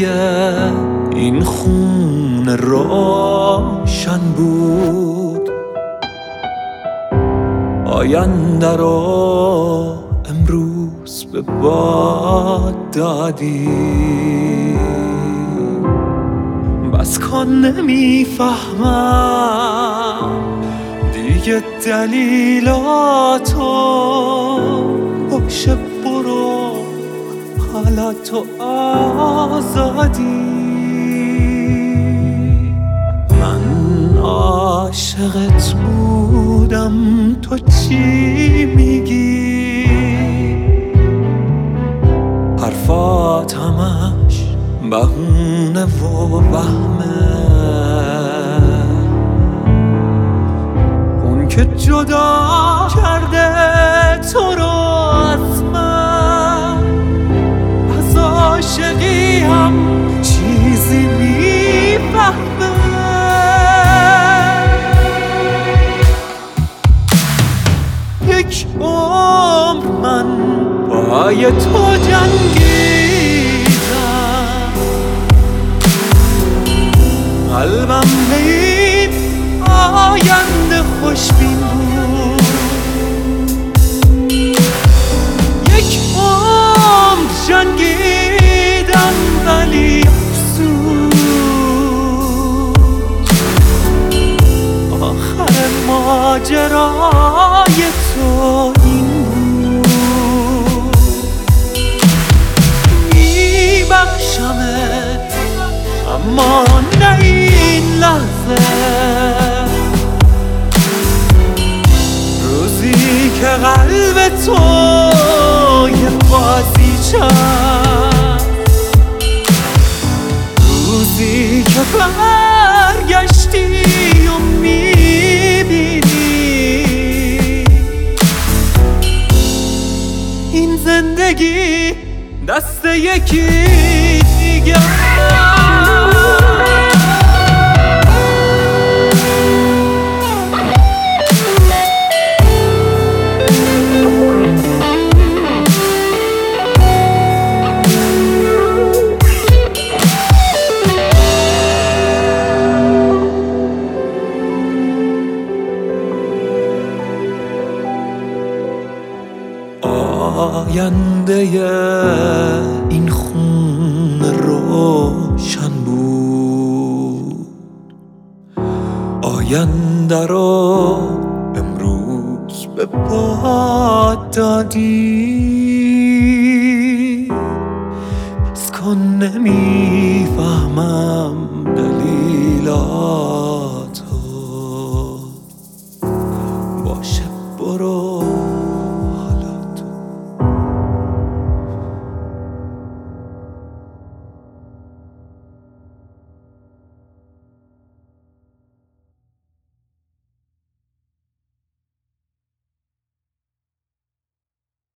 این خون روشن بود، آینده رو امروز به باد دادی. بس کن نمیفهمم دیگه دلیلاتو، باشه برو حالا تو آزادی. من عاشقت بودم تو چی میگی؟ حرفات همش بهونه و وهمه، اون که جدا کرده تو رو از من، از عاشقی هم چیزی میفهمه. یک عمر من پای تو جنگیدم، قلبم به این آینده خوشبین بود. یک عمر جنگیدم ولی افسوس، آخر ماجرای تو این بود. میبخشمت اما نه این لحظه، روزی که قلب تو یه بازیچه، روزی که برگشتی و میبینی این زندگی دست یکی دیگه. آینده این خون روشن بود، آینده رو امروز به باد دادی. بس کن نمیفهمم دلیلاتو، باشه برو